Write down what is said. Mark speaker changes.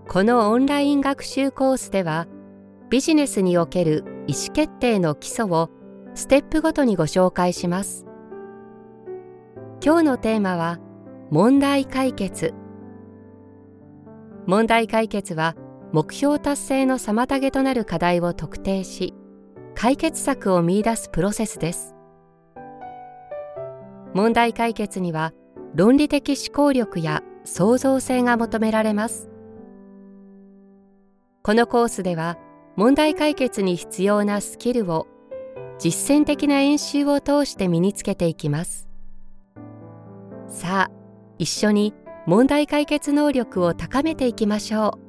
Speaker 1: このオンライン学習コースでは、ビジネスにおける意思決定の基礎をステップごとにご紹介します。今日のテーマは、問題解決。問題解決は、目標達成の妨げとなる課題を特定し、解決策を見出すプロセスです。問題解決には、論理的思考力や創造性が求められます。このコースでは、問題解決に必要なスキルを実践的な演習を通して身につけていきます。さあ、一緒に問題解決能力を高めていきましょう。